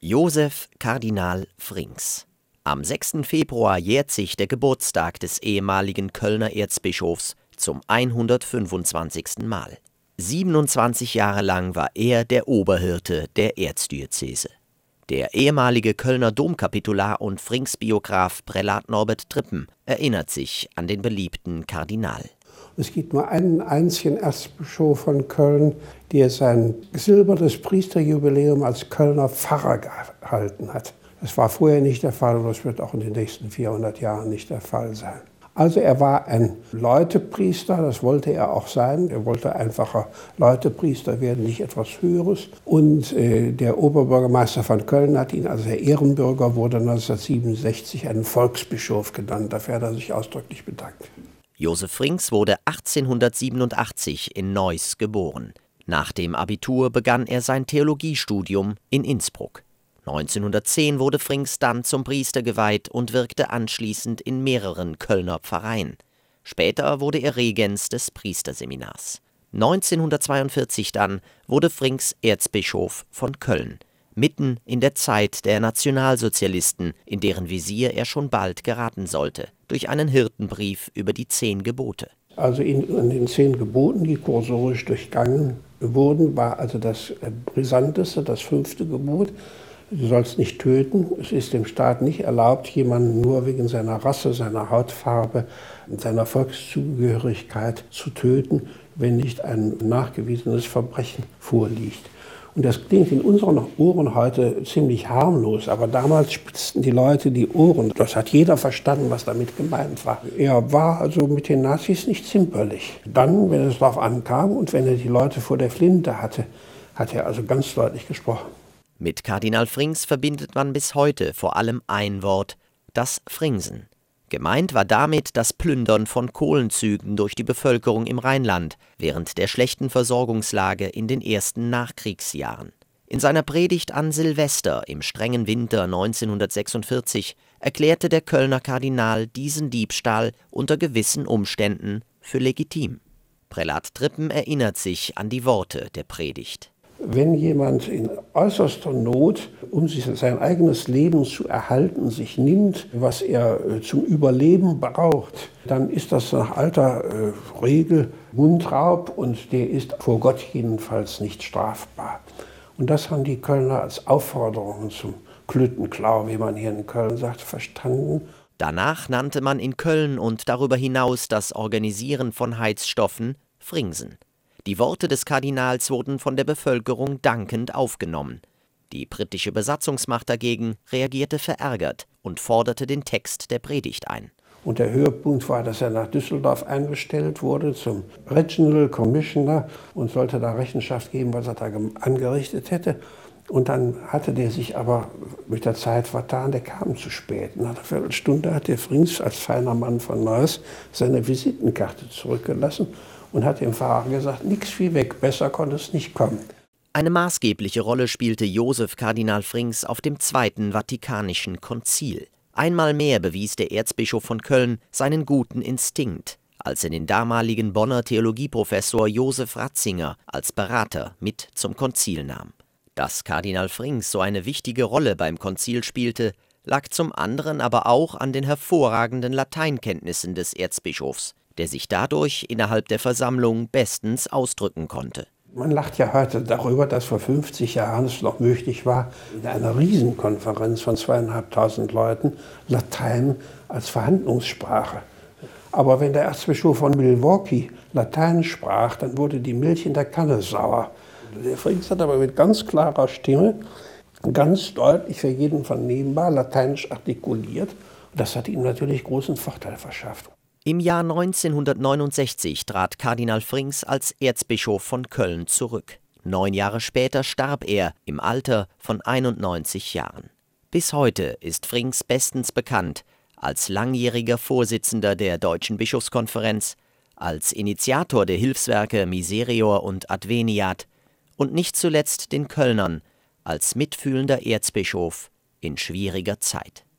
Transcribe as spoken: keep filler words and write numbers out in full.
Josef Kardinal Frings. Am sechsten Februar jährt sich der Geburtstag des ehemaligen Kölner Erzbischofs zum hundertfünfundzwanzigsten Mal. siebenundzwanzig Jahre lang war er der Oberhirte der Erzdiözese. Der ehemalige Kölner Domkapitular und Frings-Biograf Prälat Norbert Trippen erinnert sich an den beliebten Kardinal. Es gibt nur einen einzigen Erzbischof von Köln, der sein silbernes Priesterjubiläum als Kölner Pfarrer gehalten hat. Das war vorher nicht der Fall und das wird auch in den nächsten vierhundert Jahren nicht der Fall sein. Also er war ein Läutepriester, das wollte er auch sein. Er wollte einfacher Läutepriester werden, nicht etwas Höheres. Und äh, der Oberbürgermeister von Köln hat ihn, als er Ehrenbürger wurde, neunzehnhundertsiebenundsechzig einen Volksbischof genannt. Dafür hat er sich ausdrücklich bedankt. Josef Frings wurde achtzehnhundertsiebenundachtzig in Neuss geboren. Nach dem Abitur begann er sein Theologiestudium in Innsbruck. neunzehnhundertzehn wurde Frings dann zum Priester geweiht und wirkte anschließend in mehreren Kölner Pfarreien. Später wurde er Regens des Priesterseminars. neunzehnhundertzweiundvierzig dann wurde Frings Erzbischof von Köln, mitten in der Zeit der Nationalsozialisten, in deren Visier er schon bald geraten sollte, durch einen Hirtenbrief über die Zehn Gebote. Also in, in den Zehn Geboten, die kursorisch durchgangen wurden, war also das brisanteste, das fünfte Gebot: Du sollst nicht töten. Es ist dem Staat nicht erlaubt, jemanden nur wegen seiner Rasse, seiner Hautfarbe, seiner Volkszugehörigkeit zu töten, wenn nicht ein nachgewiesenes Verbrechen vorliegt. Und das klingt in unseren Ohren heute ziemlich harmlos, aber damals spitzten die Leute die Ohren. Das hat jeder verstanden, was damit gemeint war. Er war also mit den Nazis nicht zimperlich. Dann, wenn es darauf ankam und wenn er die Leute vor der Flinte hatte, hat er also ganz deutlich gesprochen. Mit Kardinal Frings verbindet man bis heute vor allem ein Wort: das Fringsen. Gemeint war damit das Plündern von Kohlenzügen durch die Bevölkerung im Rheinland während der schlechten Versorgungslage in den ersten Nachkriegsjahren. In seiner Predigt an Silvester im strengen Winter neunzehnhundertsechsundvierzig erklärte der Kölner Kardinal diesen Diebstahl unter gewissen Umständen für legitim. Prälat Trippen erinnert sich an die Worte der Predigt. Wenn jemand in äußerster Not, um sich sein eigenes Leben zu erhalten, sich nimmt, was er zum Überleben braucht, dann ist das nach alter äh, Regel Mundraub und der ist vor Gott jedenfalls nicht strafbar. Und das haben die Kölner als Aufforderung zum Klötenklau, wie man hier in Köln sagt, verstanden. Danach nannte man in Köln und darüber hinaus das Organisieren von Heizstoffen Fringsen. Die Worte des Kardinals wurden von der Bevölkerung dankend aufgenommen. Die britische Besatzungsmacht dagegen reagierte verärgert und forderte den Text der Predigt ein. Und der Höhepunkt war, dass er nach Düsseldorf einbestellt wurde zum Regional Commissioner und sollte da Rechenschaft geben, was er da angerichtet hätte. Und dann hatte der sich aber mit der Zeit vertan, der kam zu spät. Nach einer Viertelstunde hat der Frings als feiner Mann von Neuss seine Visitenkarte zurückgelassen und hat dem Pfarrer gesagt, nix wie weg, besser konnte es nicht kommen. Eine maßgebliche Rolle spielte Josef Kardinal Frings auf dem Zweiten Vatikanischen Konzil. Einmal mehr bewies der Erzbischof von Köln seinen guten Instinkt, als er den damaligen Bonner Theologieprofessor Josef Ratzinger als Berater mit zum Konzil nahm. Dass Kardinal Frings so eine wichtige Rolle beim Konzil spielte, lag zum anderen aber auch an den hervorragenden Lateinkenntnissen des Erzbischofs, der sich dadurch innerhalb der Versammlung bestens ausdrücken konnte. Man lacht ja heute darüber, dass vor fünfzig Jahren es noch möglich war, in einer Riesenkonferenz von zweieinhalbtausend Leuten Latein als Verhandlungssprache. Aber wenn der Erzbischof von Milwaukee Latein sprach, dann wurde die Milch in der Kanne sauer. Der Frings hat aber mit ganz klarer Stimme, ganz deutlich für jeden vernehmbar, lateinisch artikuliert. Und das hat ihm natürlich großen Vorteil verschafft. Im Jahr neunzehnhundertneunundsechzig trat Kardinal Frings als Erzbischof von Köln zurück. Neun Jahre später starb er im Alter von einundneunzig Jahren. Bis heute ist Frings bestens bekannt als langjähriger Vorsitzender der Deutschen Bischofskonferenz, als Initiator der Hilfswerke Miserior und Adveniat und nicht zuletzt den Kölnern als mitfühlender Erzbischof in schwieriger Zeit.